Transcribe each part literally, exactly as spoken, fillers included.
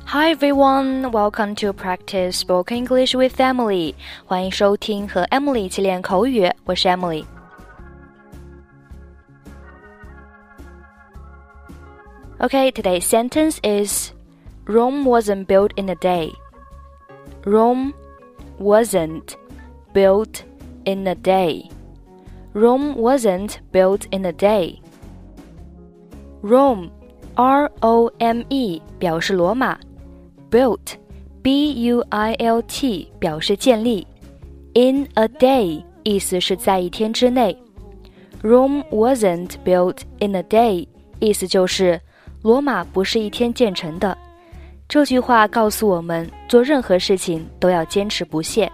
Hi everyone, welcome to practice spoken English with Emily. 欢迎收听和 Emily 一起练口语，我是 Emily。Okay, today's sentence is Rome wasn't built in a day. Rome wasn't built in a day. Rome wasn't built in a day. Rome, R O M E 表示罗马。Built, B U I L T 表示建立。In a day 意思是在一天之内。Rome wasn't built in a day 意思就是罗马不是一天建成的。这句话告诉我们，做任何事情都要坚持不懈。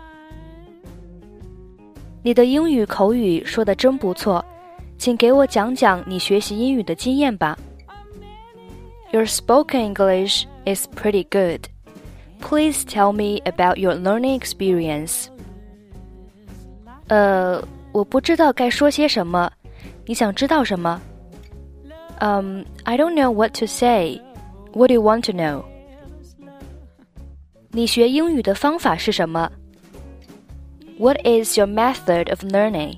你的英语口语说得真不错，请给我讲讲你学习英语的经验吧。Your spoken English is pretty good. Please tell me about your learning experience. 呃，我不知道该说些什么，你想知道什么？Um, I don't know what to say. What do you want to know? 你学英语的方法是什么？ What is your method of learning?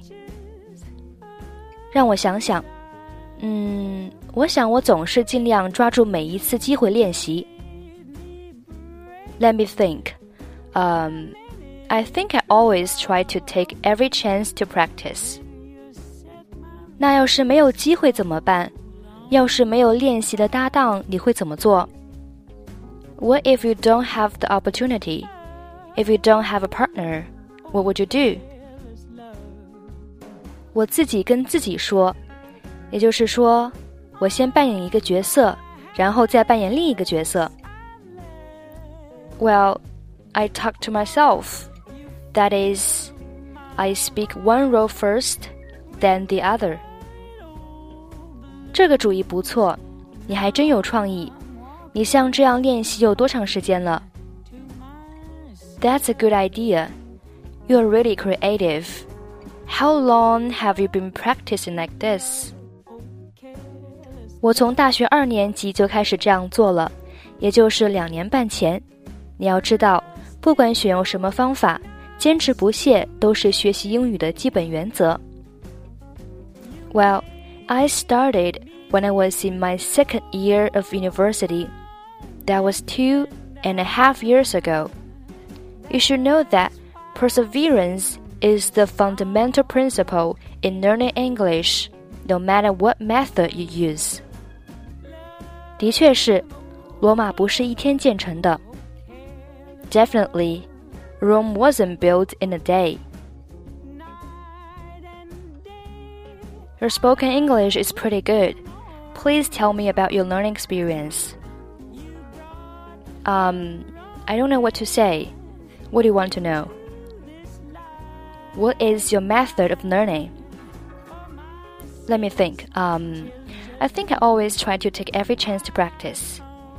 让我想想。嗯，我想我总是尽量抓住每一次机会练习。Let me think. Um, I think I always try to take every chance to practice. 那要是没有机会怎么办？要是没有练习的搭档，你会怎么做？ What if you don't have the opportunity? If you don't have a partner, what would you do? 我自己跟自己说，也就是说，我先扮演一个角色，然后再扮演另一个角色。Well, I talk to myself. That is, I speak one role first, then the other. 这个主意不错，你还真有创意。你像这样练习有多长时间了？ That's a good idea. You're really creative. How long have you been practicing like this? 我从大学二年级就开始这样做了，也就是两年半前。你要知道，不管选用什么方法，坚持不懈都是学习英语的基本原则。Well, I started when I was in my second year of university. That was two and a half years ago. You should know that perseverance is the fundamental principle in learning English, no matter what method you use. 的确是，罗马不是一天建成的。Definitely, Rome wasn't built in a day. Your spoken English is pretty good. Please tell me about your learning experience. Um, I don't know what to say. What do you want to know? What is your method of learning? Let me think. Um, I think I always try to take every chance to practice.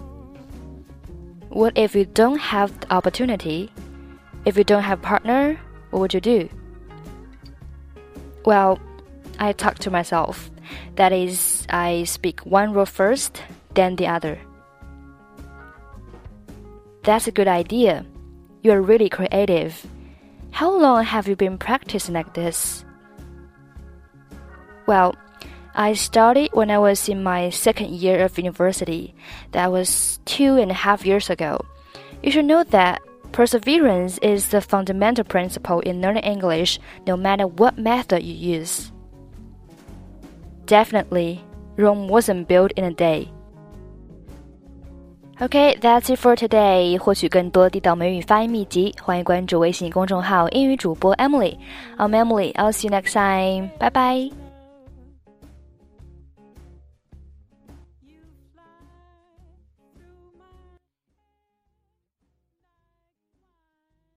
What if you don't have the opportunity? If you don't have a partner, what would you do? Well, I talk to myself. That is, I speak one role first, then the other. That's a good idea. You're really creative. How long have you been practicing like this? Well, I started when I was in my second year of university. That was two and a half years ago. You should know that perseverance is the fundamental principle in learning English, no matter what method you use. Definitely, Rome wasn't built in a day. Okay, that's it for today. 获取更多地道美语发音秘籍，欢迎关注微信公众号英语主播 Emily. I'm Emily. I'll see you next time. Bye bye.